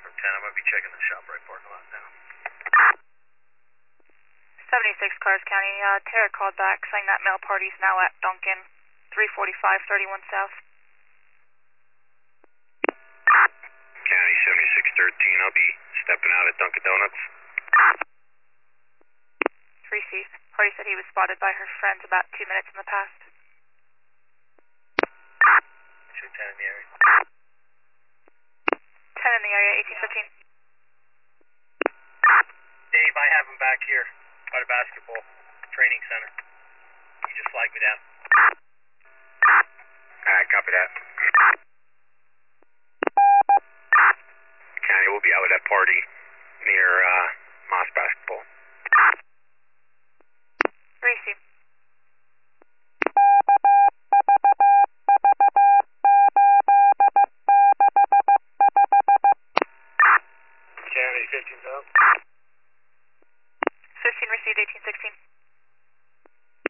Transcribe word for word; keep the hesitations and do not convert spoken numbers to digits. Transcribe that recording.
from ten. I'm going to be checking the shop right parking lot now. seventy-six Cars County. Uh, Tara called back saying that mail party's now at Duncan, three forty-five thirty-one South. County seventy-six thirteen. I'll be stepping out at Dunkin' Donuts. Reese. Party said he was spotted by her friends about two minutes in the past. Show ten in the area. ten in the area, eighteen fifteen. Dave, I have him back here by the basketball training center. You just flagged me down. Alright, copy that. County, we'll be out at that party near uh, Moss Basketball. Reese. County fifteen South. fifteen received, eighteen sixteen.